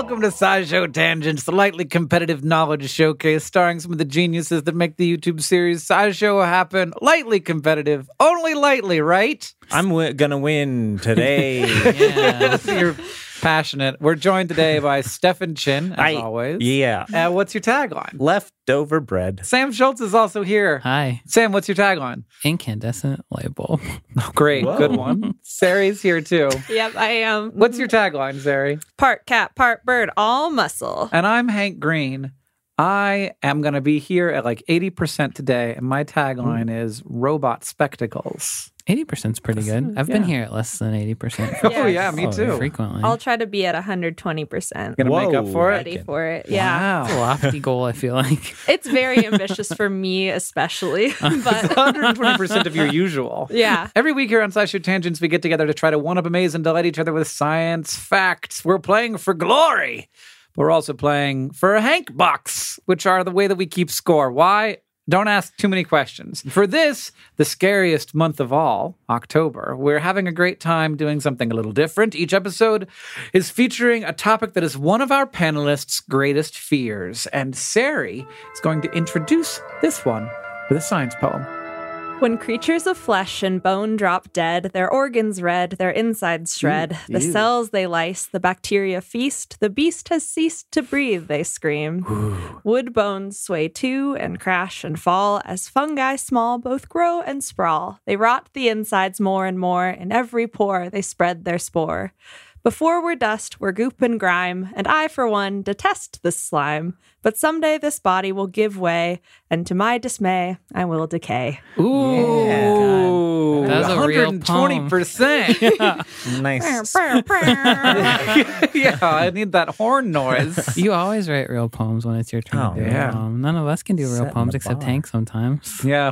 Welcome to SciShow Tangents, the lightly competitive knowledge showcase starring some of the geniuses that make the YouTube series SciShow happen. Lightly competitive, only lightly, right? I'm gonna win today. Yeah. You're passionate. We're joined today by Stefan Chin, as always. Yeah. What's your tagline? Leftover bread. Sam Schultz is also here. Hi. Sam, what's your tagline? Incandescent light bulb. Oh, great. Whoa. Good one. Sari's here too. Yep, I am. What's your tagline, Sari? Part cat, part bird, all muscle. And I'm Hank Green. I am going to be here at like 80% today, and my tagline is robot spectacles. 80% is pretty good. I've been here at less than 80%. Oh, yeah, me too. Frequently. I'll try to be at 120%. Gonna make up for it? Ready for it. Yeah. It's a lofty goal, I feel like. It's very ambitious for me, especially. But 120% of your usual. yeah. Every week here on SciShow Tangents, we get together to try to one-up, amaze, and delight each other with science facts. We're playing for glory. We're also playing for a Hank Bucks, which are the way that we keep score. Why? Don't ask too many questions. For this, the scariest month of all, October, we're having a great time doing something a little different. Each episode is featuring a topic that is one of our panelists' greatest fears. And Sari is going to introduce this one with a science poem. When creatures of flesh and bone drop dead, their organs red, their insides shred, the cells they lice, the bacteria feast, the beast has ceased to breathe, they scream. Wood bones sway to and crash and fall as fungi small both grow and sprawl. They rot the insides more and more, in every pore they spread their spore. Before we're dust, we're goop and grime, and I, for one, detest this slime. But someday this body will give way, and to my dismay, I will decay. Ooh, That was a real 120%. Nice. Yeah, I need that horn noise. You always write real poems when it's your turn Oh, to do yeah. a poem. None of us can do real Setting poems the except bar. Hank sometimes. Yeah.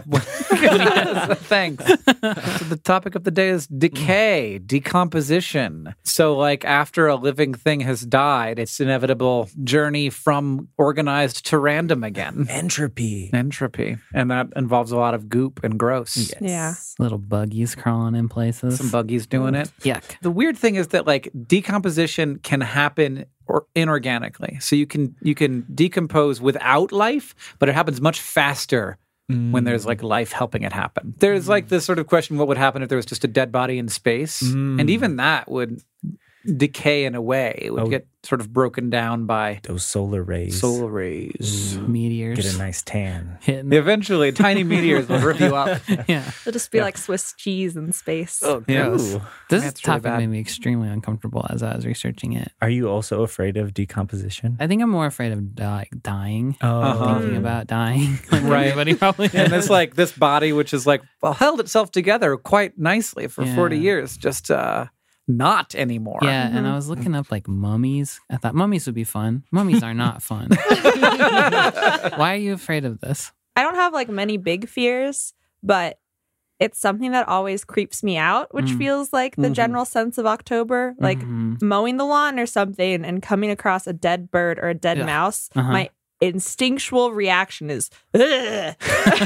Thanks. So the topic of the day is decay, decomposition. So like after a living thing has died, it's inevitable journey from organized to random again. Entropy. Entropy. And that involves a lot of goop and gross. Yeah. Little buggies crawling in places. Some buggies doing it. Yuck. The weird thing is that like decomposition can happen or inorganically. So you can decompose without life, but it happens much faster when there's like life helping it happen. There's like this sort of question, what would happen if there was just a dead body in space? And even that would decay in a way. It would get sort of broken down by Those solar rays. solar rays. Meteors. Get a nice tan. Hitting. Eventually, tiny meteors will rip you up. Yeah. It'll just be like Swiss cheese in space. Yes. Ooh. This That's really topic bad. made me extremely uncomfortable as I was researching it. Are you also afraid of decomposition? I think I'm more afraid of dying. Uh-huh. Thinking about dying. Like Right. everybody probably And is. this body, which is like, well, held itself together quite nicely for 40 years, just not anymore. Yeah, and I was looking up like mummies. I thought mummies would be fun. Mummies are not fun. Why are you afraid of this? I don't have like many big fears, but it's something that always creeps me out, which feels like the general sense of October. Like mowing the lawn or something and coming across a dead bird or a dead mouse. My instinctual reaction is "Ugh."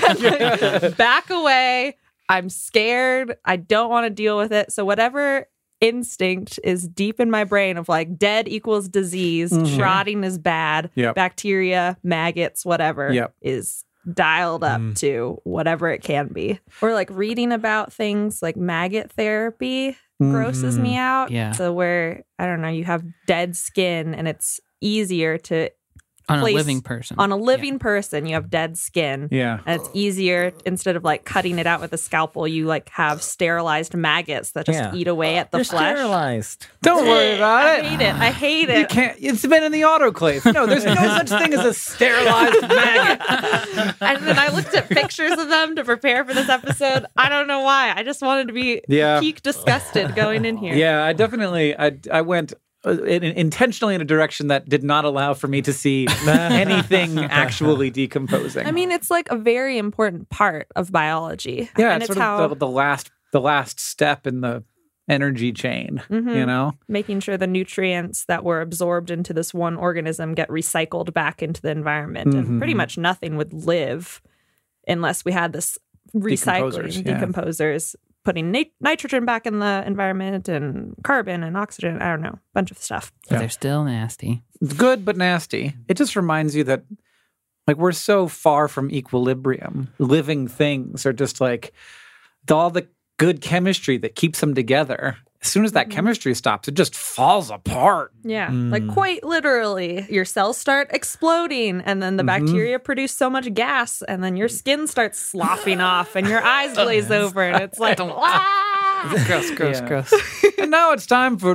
Back away. I'm scared. I don't want to deal with it. So whatever instinct is deep in my brain of like dead equals disease, rotting is bad, Yep. bacteria, maggots, whatever Yep. is dialed up to whatever it can be. Or like reading about things like maggot therapy grosses me out. Yeah. So where, I don't know, you have dead skin and it's easier to On place a living person. on a living person, you have dead skin. Yeah. And it's easier, instead of like cutting it out with a scalpel, you like have sterilized maggots that just eat away at the They're flesh. sterilized. Don't worry about I it. hate it. I hate You it. can't. It's been in the autoclave. No, there's no such thing as a sterilized maggot. And then I looked at pictures of them to prepare for this episode. I don't know why. I just wanted to be peak disgusted going in here. Yeah, I definitely. I went intentionally in a direction that did not allow for me to see anything actually decomposing. I mean, it's like a very important part of biology. yeah, and it's it's sort how of the last step in the energy chain. You know. making sure the nutrients that were absorbed into this one organism get recycled back into the environment. And pretty much nothing would live unless we had this recycling, Decomposers, yeah. decomposers putting nitrogen back in the environment and carbon and oxygen. I don't know, bunch of stuff. But they're still nasty. It's good, but nasty. It just reminds you that, like, we're so far from equilibrium. Living things are just like all the good chemistry that keeps them together. As soon as that chemistry stops, it just falls apart. Yeah, like quite literally, your cells start exploding, and then the bacteria produce so much gas, and then your skin starts sloughing off, and your eyes glaze over, and it's like, ah! Gross, gross, Yeah. gross. And now it's time for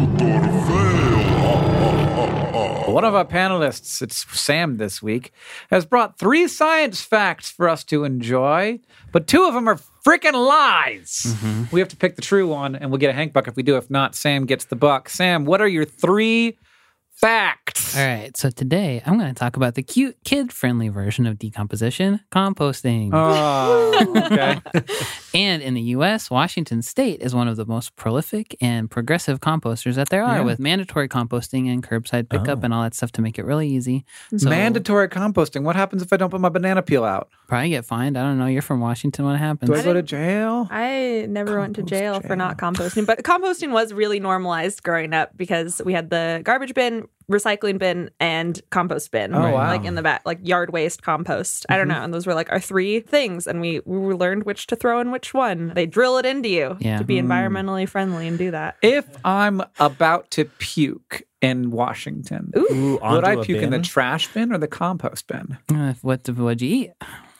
one of our panelists, it's Sam this week, has brought 3 science facts for us to enjoy, but 2 of them are freaking lies. We have to pick the true one, and we'll get a Hank buck if we do. If not, Sam gets the buck. Sam, what are your 3 facts? All right, so today I'm going to talk about the cute, kid-friendly version of decomposition, composting. Oh, okay. And in the U.S., Washington State is one of the most prolific and progressive composters that there are, Yeah. with mandatory composting and curbside pickup and all that stuff to make it really easy. So Mandatory composting. What happens if I don't put my banana peel out? probably get fined. I don't know. You're from Washington. What happens? Do I go to jail? I never went to Compost jail for jail. not composting, but composting was really normalized growing up because we had the garbage bin, recycling bin, and compost bin. Oh, wow. Like in the back, like yard waste compost. I don't know. And those were like our 3 things. And we learned which to throw in which one. They drill it into you Yeah. to be environmentally friendly and do that. If I'm about to puke in Washington, Ooh, would I onto a puke in the bin? trash bin or the compost bin? What'd you eat?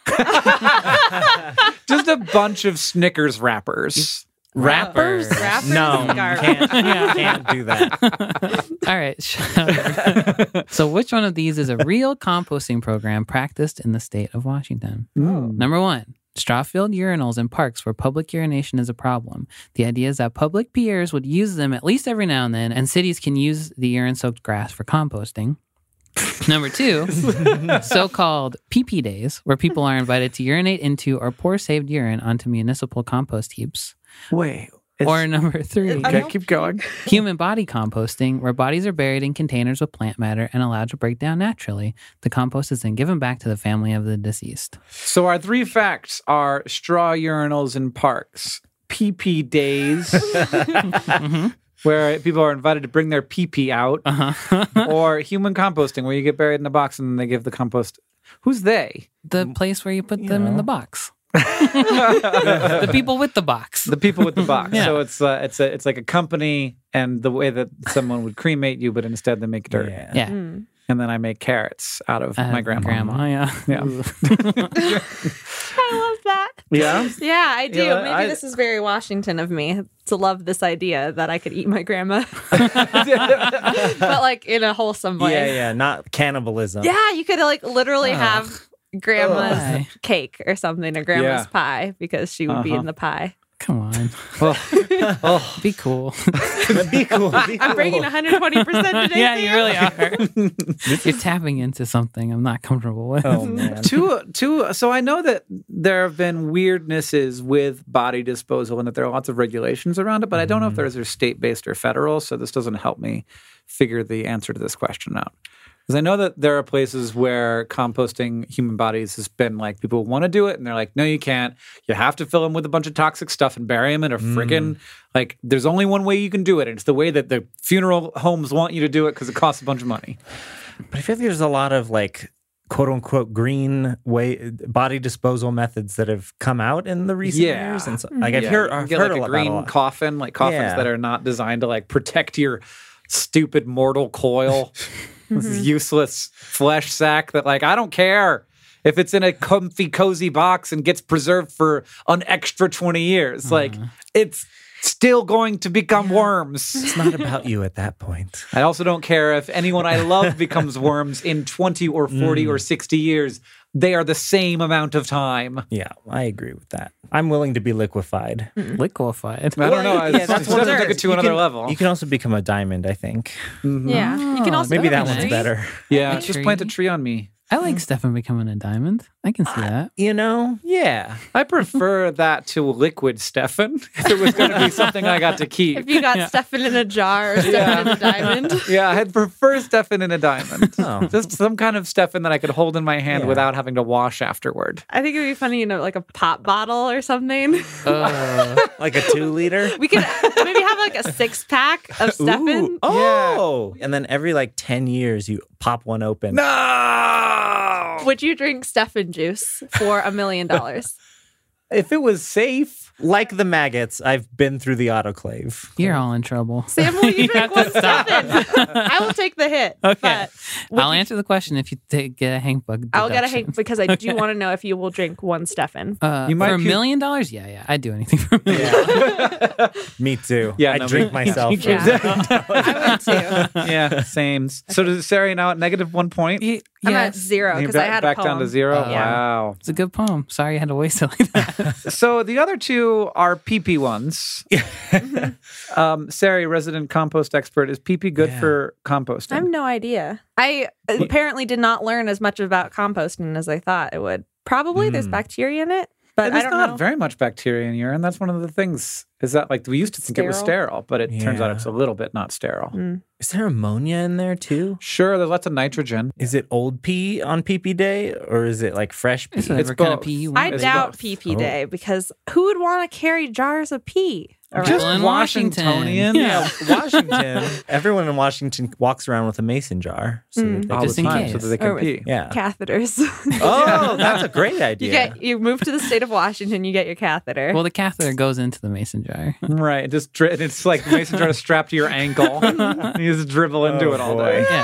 Just a bunch of Snickers wrappers. Wrappers. Wrappers No, and garbage. can't do that. All right. So which one of these is a real composting program practiced in the state of Washington? Number 1, straw-filled urinals in parks where public urination is a problem. The idea is that public peers would use them at least every now and then, and cities can use the urine-soaked grass for composting. Number 2, so-called pee-pee days, where people are invited to urinate into or pour saved urine onto municipal compost heaps. Wait. Or number 3, Okay, keep going. human body composting, where bodies are buried in containers with plant matter and allowed to break down naturally. The compost is then given back to the family of the deceased. So our 3 facts are straw urinals in parks, pee-pee days, where people are invited to bring their pee-pee out, or human composting, where you get buried in a box and then they give the compost. Who's they? The place where you put them in the box. The people with the box. The people with the box. Yeah. So it's like a company, and the way that someone would cremate you, but instead they make dirt. Yeah. And then I make carrots out of my grandma. Yeah. Yeah. I love that. Yeah. Yeah, I do. Yeah, Maybe this is very Washington of me to love this idea that I could eat my grandma, but like in a wholesome way. Yeah, not cannibalism. Yeah, you could like literally have grandma's Ugh. cake or something, or grandma's Yeah. pie, because she would be in the pie. Come on. Oh, Be cool. Be cool. I'm bringing 120% today. Yeah, you really are. You're tapping into something I'm not comfortable with. Oh man. So I know that there have been weirdnesses with body disposal and that there are lots of regulations around it, but I don't know if those are state-based or federal, so this doesn't help me figure the answer to this question out. Because I know that there are places where composting human bodies has been like, people want to do it and they're like, no, you can't. You have to fill them with a bunch of toxic stuff and bury them in a freaking, like, there's only one way you can do it. And it's the way that the funeral homes want you to do it because it costs a bunch of money. But I feel like there's a lot of like quote unquote green way body disposal methods that have come out in the recent Yeah. years. And so, like I've Yeah, heard, you can I've get heard like a a green lot. coffin, like coffins Yeah. that are not designed to like protect your stupid mortal coil. This is useless flesh sack that, like, I don't care if it's in a comfy, cozy box and gets preserved for an extra 20 years. Like, it's still going to become worms. It's not about you at that point. I also don't care if anyone I love becomes worms in 20 or 40 or 60 years. They are the same amount of time. Yeah, I agree with that. I'm willing to be liquefied. Liquefied. I don't know. Yeah, It's that's just what doesn't it take it is. to You another can- level. You can also become a diamond, I think. Yeah, you can also Maybe that that'd be one's nice. better. Yeah, A just tree. plant a tree on me. I like Stefan becoming a diamond. I can see that. You know? Yeah. I prefer that to liquid Stefan. If it was going to be something I got to keep. If you got Stefan in a jar or Stefan in a diamond. Yeah, I'd prefer Stefan in a diamond. Oh. Just some kind of Stefan that I could hold in my hand Yeah. without having to wash afterward. I think it'd be funny, like a pop bottle or something. Like a 2-liter? We could maybe have like a 6-pack of Stefan. Ooh. Oh. And then every like 10 years, you pop one open. No! Would you drink Stefan juice for $1 million? If it was safe. Like the maggots, I've been through the autoclave. You're all in trouble. Sam, will you drink one Stefan? I will take the hit. Okay. But I'll answer the question if you get a Hank Bug I'll get a deduction. Hank because I do want to know if you will drink one Stefan. You might for $1 puke- million? Yeah. I'd do anything for $1 million. Me too. Yeah, I no, drink me- myself. for Yeah. I would too. Yeah, same. So does Sarah now at -1 point? I'm at 0 You're because I had a back poem. down to 0? Yeah. Wow. It's a good poem. Sorry I had to waste it like that. So the other two are pee-pee ones. Sarah, resident compost expert, is pee-pee good Yeah. for composting? I have no idea. I apparently did not learn as much about composting as I thought it would. Probably there's bacteria in it, but And I there's don't not know. very much bacteria in urine. That's one of the things. Is that like we used to think it was sterile, but it turns out Yeah. it's a little bit not sterile. Is there ammonia in there too? Sure, there's lots of nitrogen. Is it old pee on pee-pee day or is it like fresh pee? It's whatever kind of both. pee you I want. It's doubt both. PP Oh. day because who would want to carry jars of pee around? Just in Washingtonian. Washington. Yeah, Washington. Everyone in Washington walks around with a mason jar. So that they All Just the in time case. so that they can Or with- pee. yeah. catheters. Oh, that's a great idea. You move to the state of Washington, you get your catheter. Well, the catheter goes into the mason jar. Right. It's like the mason jar is strapped to your ankle. You just dribble into it all boy. day.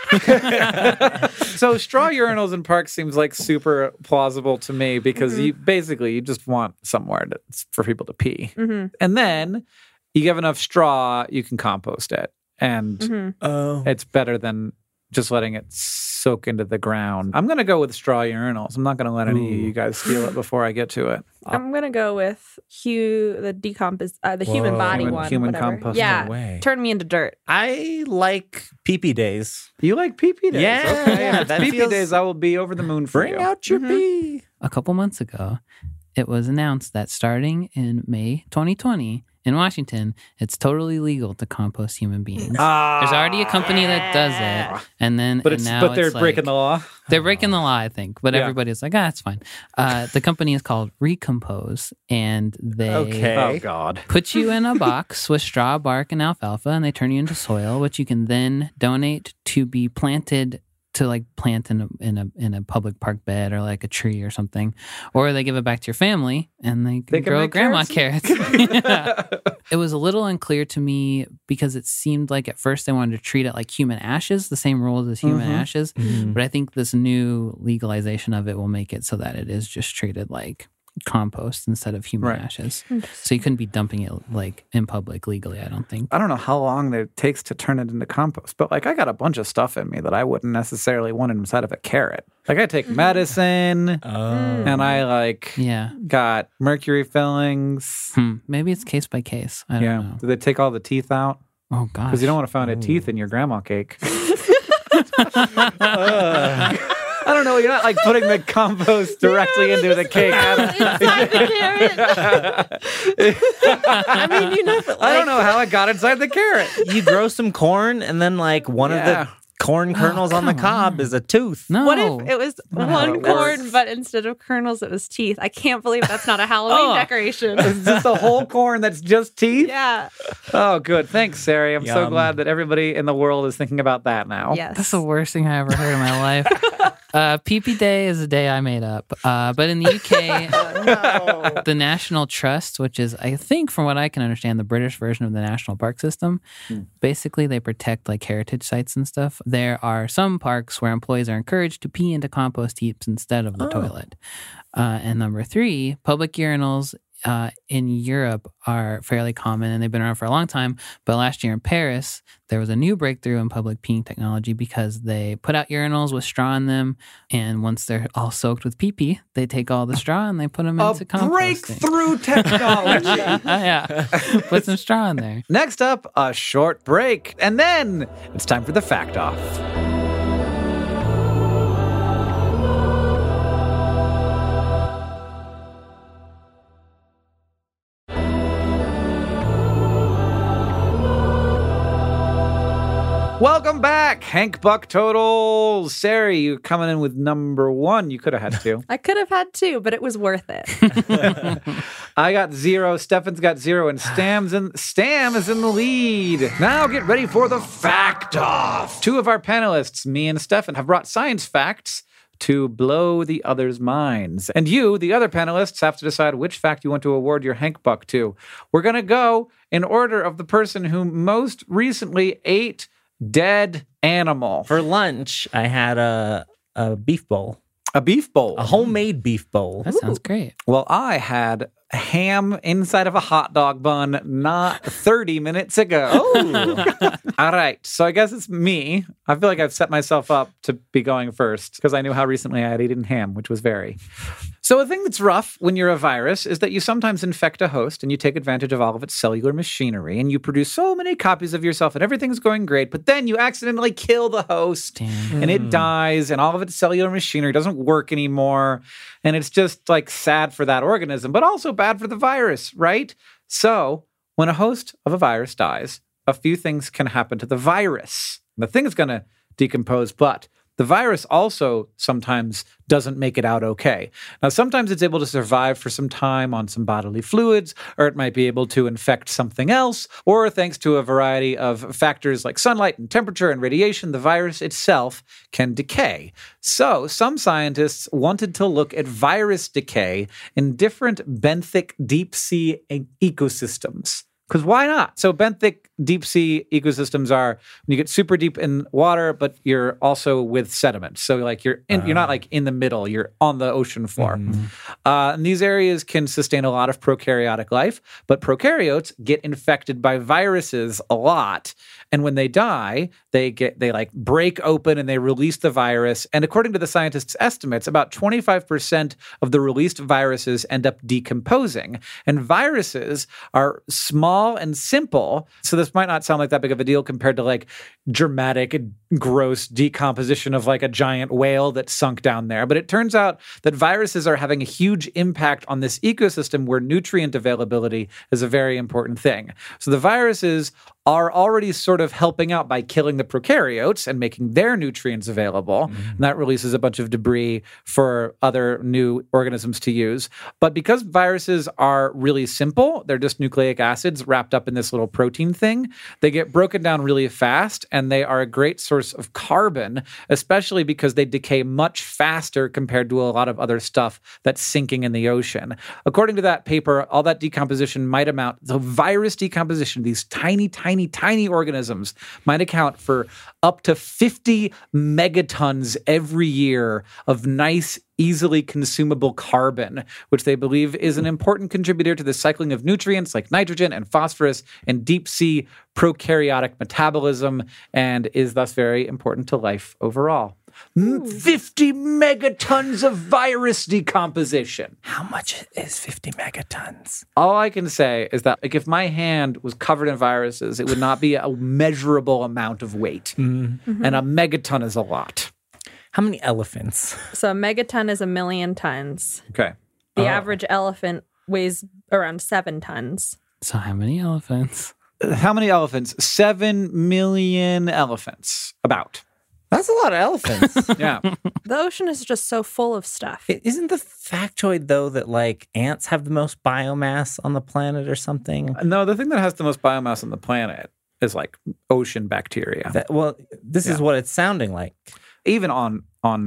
Yeah. So straw urinals in parks seems like super plausible to me because you just want somewhere for people to pee. And then you give enough straw, you can compost it. And Oh. it's better than just letting it soak into the ground. I'm going to go with straw urinals. I'm not going to let any of you guys steal it before I get to it. I'm gonna go with the human body Human- one. human whatever. compost. Yeah, No way. turn me into dirt. I like pee-pee days. You like pee-pee days? Yeah, Okay. yeah, If it's that pee-pee feels- days, I will be over the moon for Bring you. out your pee. A couple months ago, it was announced that starting in May 2020 in Washington, it's totally legal to compost human beings. There's already a company that does it, and now they're it's breaking like, the law. They're breaking the law, I think, but Yeah. everybody's like, it's fine. The company is called Recompose, and they Okay. Oh God. put you in a box with straw, bark, and alfalfa, and they turn you into soil, which you can then donate to be planted to like plant in a public park bed or like a tree or something, or they give it back to your family and they can can grow make grandma carrots? carrots. Yeah. It was a little unclear to me because it seemed like at first they wanted to treat it like human ashes, the same rules as human ashes. But I think this new legalization of it will make it so that it is just treated like compost instead of human Right. ashes. So you couldn't be dumping it like in public legally, I don't think. I don't know how long it takes to turn it into compost, but like I got a bunch of stuff in me that I wouldn't necessarily want inside of a carrot. Like I take medicine and I Yeah. got mercury fillings. Maybe it's case by case. I don't know. Do they take all the teeth out? Oh gosh. Because you don't want to find a teeth in your grandma cake. I don't know. You're not like putting the compost directly into the cake. Inside the carrot. I mean, you know, but I don't know how it got inside the carrot. you grow some corn and then like one of Yeah. the corn kernels on the cob is a tooth. No. What if it was how one it corn, works. but instead of kernels, it was teeth? I can't believe that's not a Halloween decoration. It's just a whole corn that's just teeth. Yeah. Oh, good. Thanks, Sari. I'm so Yum. glad that everybody in the world is thinking about that now. Yes. That's the worst thing I ever heard in my life. PP Day is a day I made up. But in the UK, the National Trust, which is, I think, from what I can understand, the British version of the National Park System, basically they protect like heritage sites and stuff. There are some parks where employees are encouraged to pee into compost heaps instead of the toilet. And number 3, public urinals in Europe are fairly common and they've been around for a long time. But last year in Paris, there was a new breakthrough in public peeing technology because they put out urinals with straw in them. And once they're all soaked with pee-pee, they take all the straw and they put them into composting. breakthrough technology. Yeah. Put some straw in there. Next up, a short break. And then it's time for the fact off. Welcome back, Hank Buck Totals. Sari, you're coming in with number 1. You could have had 2. I could have had 2, but it was worth it. I got 0. Stefan's got 0, and Stam is in the lead. Now get ready for the Fact Off. 2 of our panelists, me and Stefan, have brought science facts to blow the others' minds. And you, the other panelists, have to decide which fact you want to award your Hank Buck to. We're going to go in order of the person who most recently ate dead animal. For lunch, I had a beef bowl. A beef bowl. A homemade beef bowl. That sounds great. Well, I had ham inside of a hot dog bun not 30 minutes ago. Oh. All right. So I guess it's me. I feel like I've set myself up to be going first because I knew how recently I had eaten ham, which was very. So a thing that's rough when you're a virus is that you sometimes infect a host and you take advantage of all of its cellular machinery and you produce so many copies of yourself and everything's going great, but then you accidentally kill the host and it dies and all of its cellular machinery doesn't work anymore. And it's just like sad for that organism, but also bad for the virus, right? So when a host of a virus dies, a few things can happen to the virus. The thing is going to decompose, but the virus also sometimes doesn't make it out okay. Now, sometimes it's able to survive for some time on some bodily fluids, or it might be able to infect something else, or thanks to a variety of factors like sunlight and temperature and radiation, the virus itself can decay. So some scientists wanted to look at virus decay in different benthic deep sea ecosystems. Because why not? So benthic deep sea ecosystems are when you get super deep in water, but you're also with sediment. So like you're not like in the middle, you're on the ocean floor. And these areas can sustain a lot of prokaryotic life, but prokaryotes get infected by viruses a lot. And when they die, they like break open and they release the virus. And according to the scientists' estimates, about 25% of the released viruses end up decomposing. And viruses are small and simple. So this might not sound like that big of a deal compared to like dramatic, gross decomposition of like a giant whale that sunk down there. But it turns out that viruses are having a huge impact on this ecosystem where nutrient availability is a very important thing. So the viruses are already sort of helping out by killing the prokaryotes and making their nutrients available. And that releases a bunch of debris for other new organisms to use. But because viruses are really simple, they're just nucleic acids wrapped up in this little protein thing, they get broken down really fast and they are a great source of carbon, especially because they decay much faster compared to a lot of other stuff that's sinking in the ocean. According to that paper, all that decomposition might amount, the virus decomposition, these tiny organisms might account for up to 50 megatons every year of nice, easily consumable carbon, which they believe is an important contributor to the cycling of nutrients like nitrogen and phosphorus and deep sea prokaryotic metabolism, and is thus very important to life overall. 50 megatons of virus decomposition. How much is 50 megatons? All I can say is that like if my hand was covered in viruses, it would not be a measurable amount of weight. And a megaton is a lot. How many elephants? So a megaton is 1 million tons. Okay. The average elephant weighs around 7 tons. So how many elephants? How many elephants? 7 million elephants. About. That's a lot of elephants. Yeah. The ocean is just so full of stuff. Isn't the factoid, though, that like ants have the most biomass on the planet or something? No, the thing that has the most biomass on the planet is like ocean bacteria. This is what it's sounding like. Even on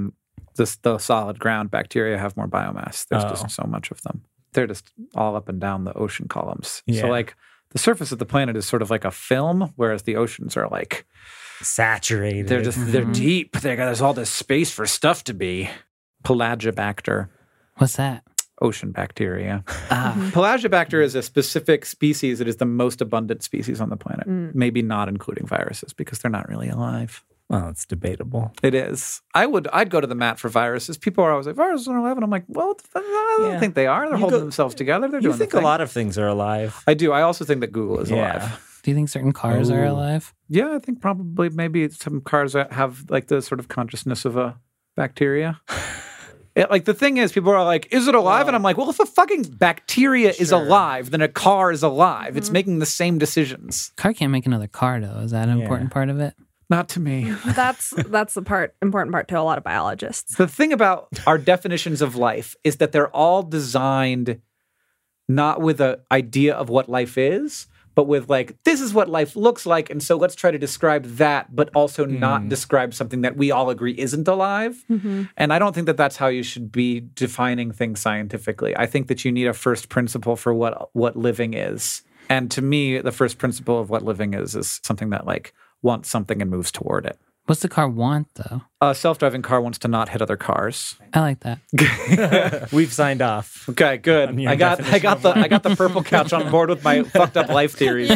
the solid ground, bacteria have more biomass. There's just so much of them. They're just all up and down the ocean columns. Yeah. So like the surface of the planet is sort of like a film, whereas the oceans are like saturated. They're deep. There's all this space for stuff to be. Pelagibacter. What's that? Ocean bacteria. Pelagibacter is a specific species. It is the most abundant species on the planet. Maybe not including viruses because they're not really alive. Well, it's debatable. It is. I'd go to the mat for viruses. People are always like, viruses are alive. And I'm like, well, I don't think they are. They're holding themselves together. They're doing You think the a thing. lot of things are alive. I do. I also think that Google is alive. Do you think certain cars are alive? Yeah, I think probably maybe some cars that have like the sort of consciousness of a bacteria. Like the thing is, people are like, is it alive? And I'm like, well, if a fucking bacteria is alive, then a car is alive. It's making the same decisions. Car can't make another car, though. Is that an important part of it? Not to me. That's the important part to a lot of biologists. The thing about our definitions of life is that they're all designed not with an idea of what life is, but with like, this is what life looks like. And so let's try to describe that, but also not describe something that we all agree isn't alive. And I don't think that that's how you should be defining things scientifically. I think that you need a first principle for what living is. And to me, the first principle of what living is something that like wants something and moves toward it. What's the car want, though? A self-driving car wants to not hit other cars. I like that. We've signed off. Okay, good. On your I got the purple couch on board with my fucked up life theories.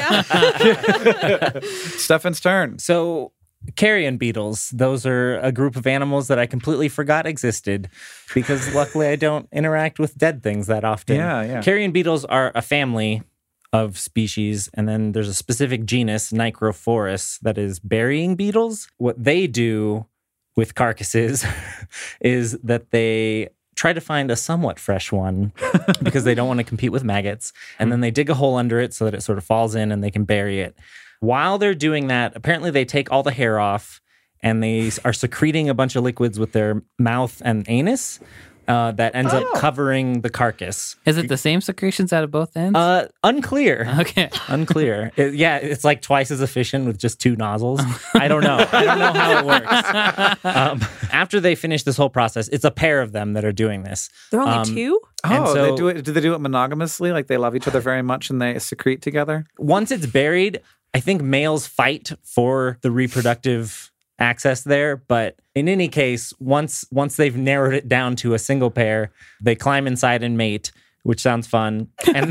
Stefan's turn. So, carrion beetles, those are a group of animals that I completely forgot existed because luckily I don't interact with dead things that often. Yeah. Carrion beetles are a family of species, and then there's a specific genus, Nicrophorus, that is burying beetles. What they do with carcasses is that they try to find a somewhat fresh one because they don't want to compete with maggots, and then they dig a hole under it so that it sort of falls in and they can bury it. While they're doing that, apparently they take all the hair off and they are secreting a bunch of liquids with their mouth and anus. That ends up covering the carcass. Is it the same secretions out of both ends? Unclear. Okay. Unclear. It's like twice as efficient with just two nozzles. I don't know. I don't know how it works. After they finish this whole process, it's a pair of them that are doing this. There are only two? And Oh, so- they do it. Do they do it monogamously? Like they love each other very much and they secrete together? Once it's buried, I think males fight for the reproductive access there, but in any case, once they've narrowed it down to a single pair, they climb inside and mate, which sounds fun. And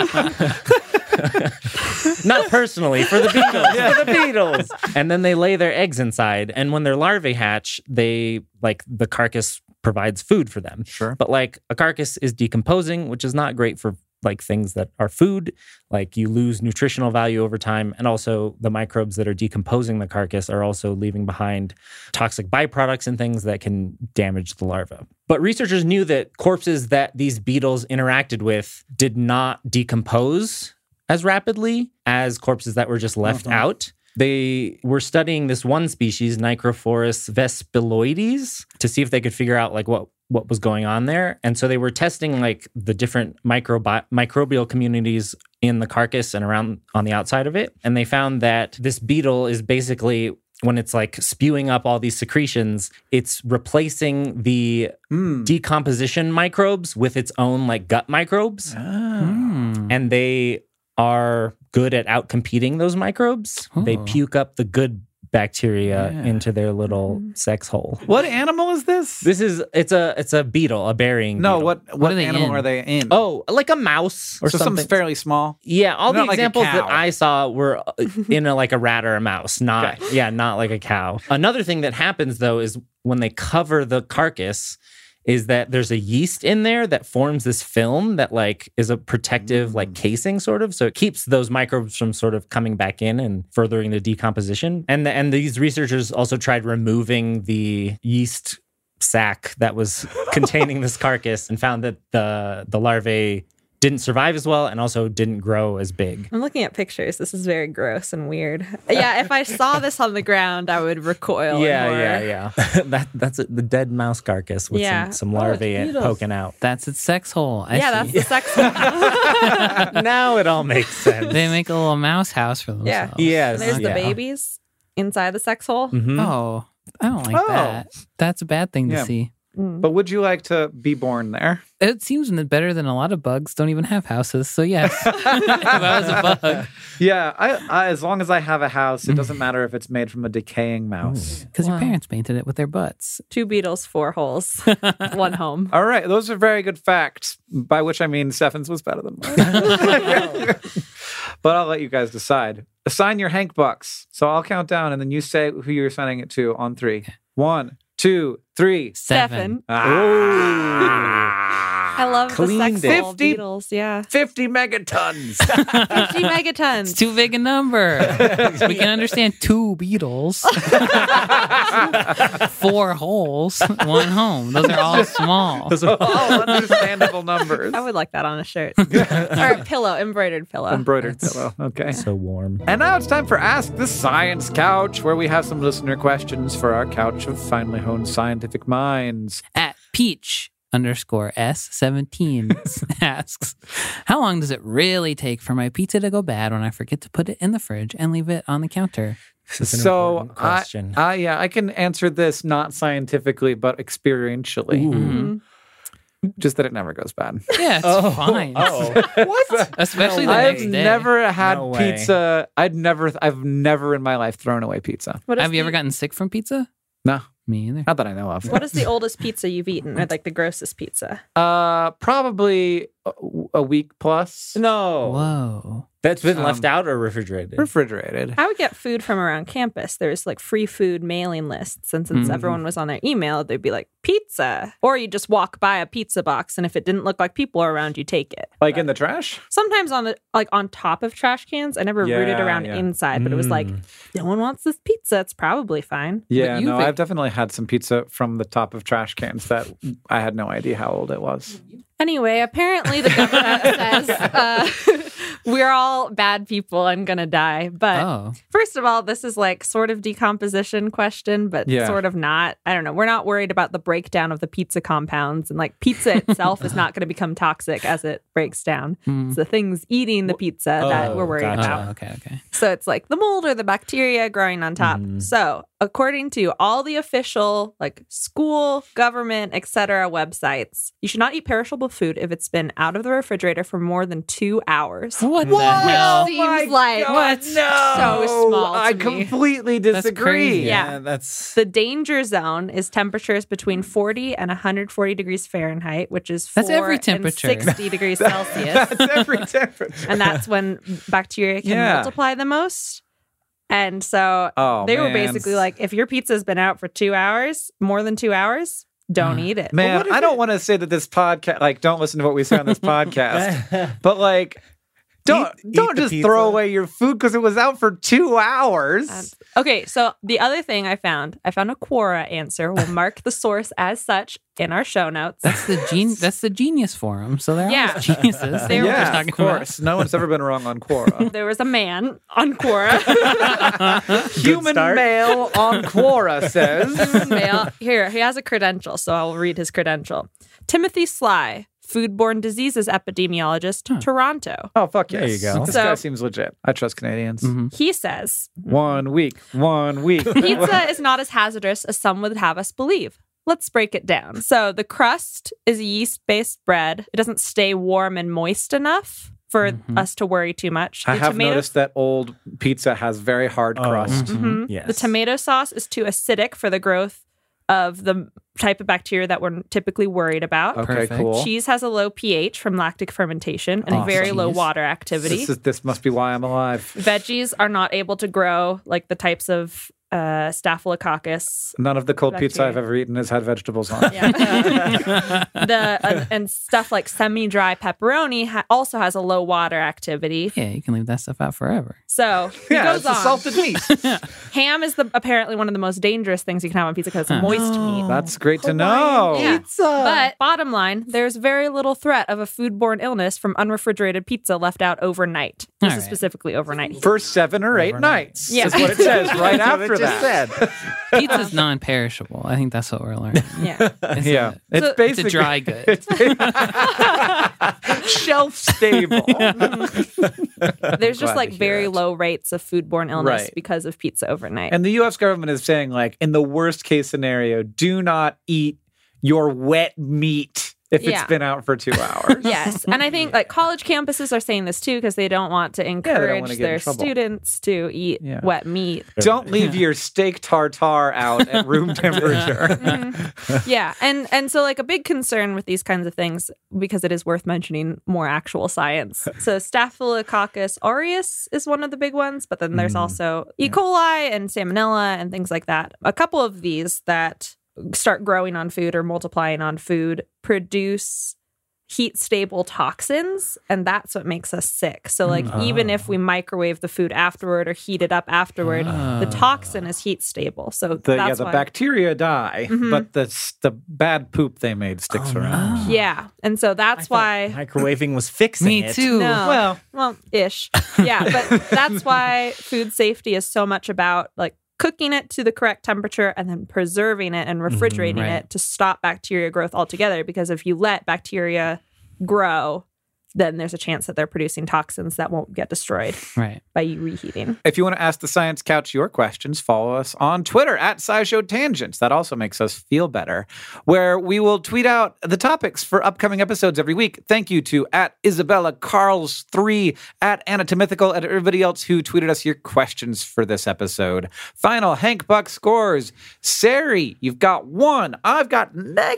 not personally, for the beetles, for the beetles. And then they lay their eggs inside, and when their larvae hatch, the carcass provides food for them. Sure. But like a carcass is decomposing, which is not great for like things that are food. Like you lose nutritional value over time, and also the microbes that are decomposing the carcass are also leaving behind toxic byproducts and things that can damage the larva. But researchers knew that corpses that these beetles interacted with did not decompose as rapidly as corpses that were just left out. They were studying this one species, Nicrophorus vespiloides, to see if they could figure out like what was going on there. And so they were testing like the different microbial communities in the carcass and around on the outside of it. And they found that this beetle is basically, when it's like spewing up all these secretions, it's replacing the decomposition microbes with its own like gut microbes. And they are good at outcompeting those microbes. They puke up the good bacteria into their little sex hole. What animal is this? It's a beetle, a burying beetle. What are they animal in? are they in? Oh, like a mouse or so something. something fairly small. Yeah, all the Not like a examples that cow. I saw were in like a rat or a mouse, not like a cow. Another thing that happens though is when they cover the carcass is that there's a yeast in there that forms this film that like is a protective like casing sort of. So it keeps those microbes from sort of coming back in and furthering the decomposition. And these researchers also tried removing the yeast sac that was containing this carcass and found that the larvae didn't survive as well and also didn't grow as big. I'm looking at pictures. This is very gross and weird. Yeah, if I saw this on the ground, I would recoil. in horror. Yeah. That's it, the dead mouse carcass with some larvae poking out. That's its sex hole. I That's see. the sex one. Now it all makes sense. They make a little mouse house for themselves. Yes. There's the babies inside the sex hole. Oh, I don't like that. That's a bad thing to see. But would you like to be born there? It seems better than a lot of bugs don't even have houses. So yes, if I was a bug. Yeah, I as long as I have a house, it doesn't matter if it's made from a decaying mouse. Because your parents painted it with their butts. 2 beetles, 4 holes, 1 home. All right, those are very good facts, by which I mean Stefan's was better than mine. But I'll let you guys decide. Assign your Hank bucks. So I'll count down, and then you say who you're assigning it to on 3. 1, 2, 3. Seven. Ah. I love Cleaned the sexual 50 beetles. Yeah. 50 megatons. 50 megatons. It's too big a number. We can understand 2 beetles, 4 holes, 1 home. Those are all small. Those are all understandable numbers. I would like that on a shirt. Or a pillow, embroidered pillow. Embroidered pillow. Okay. So warm. And now it's time for Ask the Science Couch, where we have some listener questions for our couch of finely honed scientific minds. At Peach_S17 asks, how long does it really take for my pizza to go bad when I forget to put it in the fridge and leave it on the counter? This is an So, important question. I can answer this not scientifically, but experientially. Mhm. Just that it never goes bad. Yeah, it's fine. What? Especially the I've next day. never had No way. pizza. I've never in my life thrown away pizza. What is Have you ever the- gotten sick from pizza? No, Me either. not that I know of. What is the oldest pizza you've eaten, or like the grossest pizza? Probably a week plus. No. Whoa. That's been left out or refrigerated? Refrigerated. I would get food from around campus. There's like free food mailing lists, and since everyone was on their email, they'd be like pizza, or you just walk by a pizza box, and if it didn't look like people are around, you take it. Like in the trash? Sometimes on the on top of trash cans. I never rooted Yeah, around yeah. inside, but it was like no one wants this pizza. It's probably fine. Yeah, you've- no, I've definitely had some pizza from the top of trash cans that I had no idea how old it was. Anyway, apparently the government says we're all bad people and gonna die. But Oh. first of all, this is like sort of decomposition question, but Yeah. sort of not. I don't know. We're not worried about the breakdown of the pizza compounds, and like pizza itself is not going to become toxic as it breaks down. It's the things eating the pizza that we're worried gotcha. about. Oh, okay. So it's like the mold or the bacteria growing on top. So according to all the official like school, government, etc. websites, you should not eat perishable food if it's been out of the refrigerator for more than 2 hours. What the hell? Seems like God, no. so small to I me. completely disagree. crazy. Yeah. That's The danger zone is temperatures between 40 and 140 degrees Fahrenheit, which is That's 4 every and temperature. 60 degrees Celsius. That's every temperature. And that's when bacteria can Yeah. multiply the most. And so Oh, they were man. basically like, if your pizza's been out for 2 hours, more than 2 hours, don't eat it. Man, I don't want to say that this podcast, like, don't listen to what we say on this podcast, but like, don't Eat don't the just pizza. throw away your food because it was out for 2 hours. Okay, so the other thing I found a Quora answer. We'll mark the source as such in our show notes. That's the genius forum. So they're Yeah. all geniuses. They were just Yeah, talking of course. No one's ever been wrong on Quora. There was a man on Quora. Human start. male on Quora says. Male. Here, he has a credential, so I'll read his credential. Timothy Sly, foodborne diseases epidemiologist, Toronto. Oh, fuck There yes. you go. This So- guy seems legit. I trust Canadians. He says, 1 week. 1 week. pizza is not as hazardous as some would have us believe. Let's break it down. So the crust is a yeast-based bread. It doesn't stay warm and moist enough for us to worry too much. I The have tomato- noticed that old pizza has very hard crust. Mhm. Yes. The tomato sauce is too acidic for the growth of the type of bacteria that we're typically worried about. Okay, Perfect. cool. Cheese has a low pH from lactic fermentation and Awesome. very low Cheese. water activity. This must be why I'm alive. Veggies are not able to grow like the types of Staphylococcus. None of the cold pizza Bacteria. I've ever eaten has had vegetables on it. Yeah. And stuff like semi-dry pepperoni also has a low water activity. Yeah, you can leave that stuff out forever. So he Yeah, goes it's a on. salted meat. Ham is apparently one of the most dangerous things you can have on pizza because it's moist meat. That's great to know. Yeah. But bottom line, there's very little threat of a foodborne illness from unrefrigerated pizza left out overnight. This All is right. specifically overnight. For 7 or 8 nights. Yeah. Is what it says right after that. Pizza's non-perishable. I think that's what we're learning. Yeah. Yeah. It's So- basically It's a dry good. shelf stable. There's just Glad like to hear very it. low rates of foodborne illness Right. because of pizza overnight. And the US government is saying, like, in the worst case scenario, do not eat your wet meat if Yeah. it's been out for 2 hours. Yes. And I think like college campuses are saying this too because they don't want to wanna encourage get in their trouble. students to eat Yeah. wet meat. Don't leave your steak tartare out at room temperature. Yeah. And so like a big concern with these kinds of things, because it is worth mentioning more actual science. So Staphylococcus aureus is one of the big ones, but then there's also E. coli and salmonella and things like that. A couple of these that start growing on food or multiplying on food produce heat stable toxins, and that's what makes us sick. So like even if we microwave the food afterward or heat it up afterward, the toxin is heat stable. So that's the why. bacteria die, but the bad poop they made sticks around. Yeah. And so that's why Microwaving was fixing Me it. too. No. Well, ish. Yeah, but that's why food safety is so much about like cooking it to the correct temperature and then preserving it and refrigerating right. it to stop bacteria growth altogether. Because if you let bacteria grow, then there's a chance that they're producing toxins that won't get destroyed Right. by you reheating. If you want to ask the Science Couch your questions, follow us on Twitter at SciShow Tangents. That also makes us feel better, where we will tweet out the topics for upcoming episodes every week. Thank you to at Isabella Carls3, at Anatomythical, and everybody else who tweeted us your questions for this episode. Final Hank Buck scores. Sari, you've got 1. I've got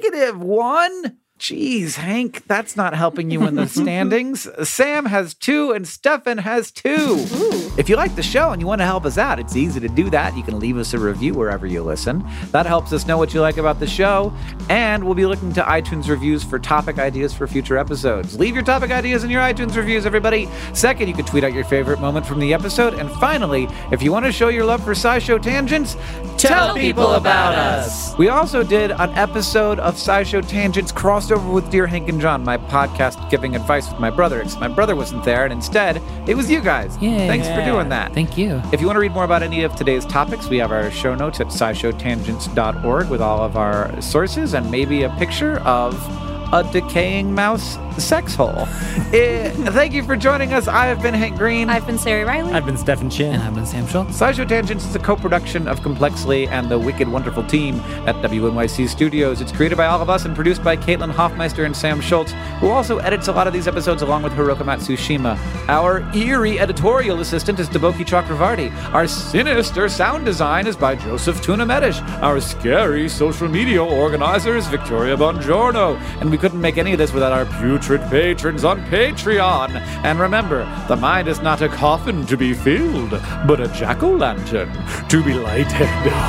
-1. Jeez, Hank, that's not helping you in the standings. Sam has 2 and Stefan has 2. If you like the show and you want to help us out, it's easy to do that. You can leave us a review wherever you listen. That helps us know what you like about the show. And we'll be looking to iTunes reviews for topic ideas for future episodes. Leave your topic ideas in your iTunes reviews, everybody. Second, you can tweet out your favorite moment from the episode. And finally, if you want to show your love for SciShow Tangents, tell people about us. We also did an episode of SciShow Tangents crossed over with Dear Hank and John, my podcast giving advice with my brother, because my brother wasn't there, and instead, it was you guys. Yay. Thanks for doing that. Thank you. If you want to read more about any of today's topics, we have our show notes at scishowtangents.org with all of our sources and maybe a picture of a decaying mouse sex hole. Thank you for joining us. I have been Hank Green. I've been Sari Riley. I've been Stefan Chin. And I've been Sam Schultz. SciShow Tangents is a co-production of Complexly and the Wicked Wonderful team at WNYC Studios. It's created by all of us and produced by Caitlin Hoffmeister and Sam Schultz, who also edits a lot of these episodes along with Hiroka Matsushima. Our eerie editorial assistant is Deboki Chakravarti. Our sinister sound design is by Joseph Tuna Medish. Our scary social media organizer is Victoria Bongiorno. And we couldn't make any of this without our putrid patrons on Patreon. And remember, the mind is not a coffin to be filled, but a jack-o'-lantern to be lighted.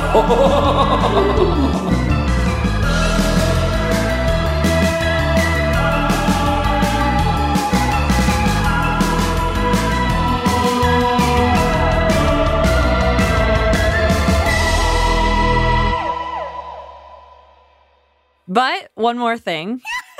But one more thing.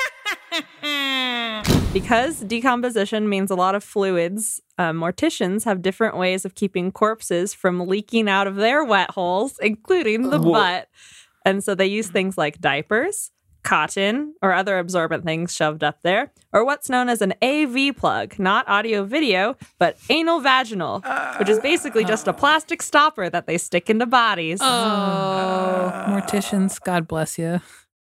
Because decomposition means a lot of fluids, morticians have different ways of keeping corpses from leaking out of their wet holes, including the butt. And so they use things like diapers, cotton, or other absorbent things shoved up there, or what's known as an AV plug, not audio video, but anal vaginal, which is basically just a plastic stopper that they stick into bodies. Oh, morticians, God bless you.